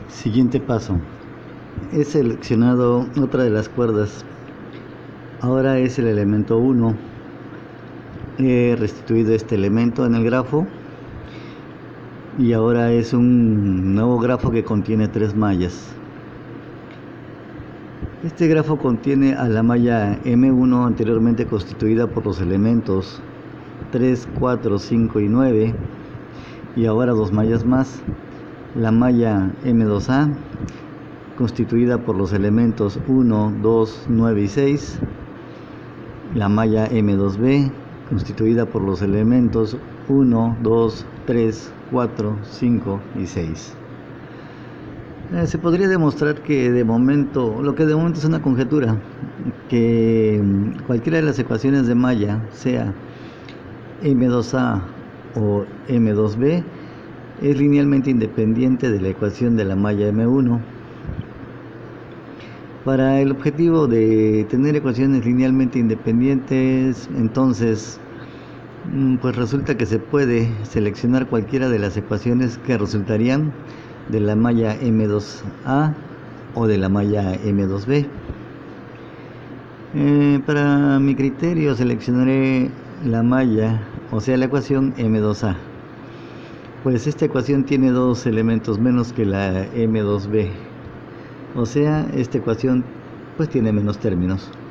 Siguiente paso. He seleccionado otra de las cuerdas. Ahora es el elemento 1. He restituido este elemento en el grafo. Y ahora es un nuevo grafo que contiene 3 mallas. Este grafo contiene a la malla M1 anteriormente constituida por los elementos 3, 4, 5 y 9. Y ahora 2 mallas más. La malla M2A constituida por los elementos 1, 2, 9 y 6. La malla M2B constituida por los elementos 1, 2, 3, 4, 5 y 6. Se podría demostrar que de momento, lo que de momento es una conjetura, que cualquiera de las ecuaciones de malla, sea M2A o M2B, es linealmente independiente de la ecuación de la malla M1. Para el objetivo de tener ecuaciones linealmente independientes, entonces, pues resulta que se puede seleccionar cualquiera de las ecuaciones que resultarían de la malla M2A o de la malla M2B. Para mi criterio seleccionaré la malla, o sea la ecuación M2A, pues esta ecuación tiene 2 elementos menos que la M2B, o sea esta ecuación pues tiene menos términos.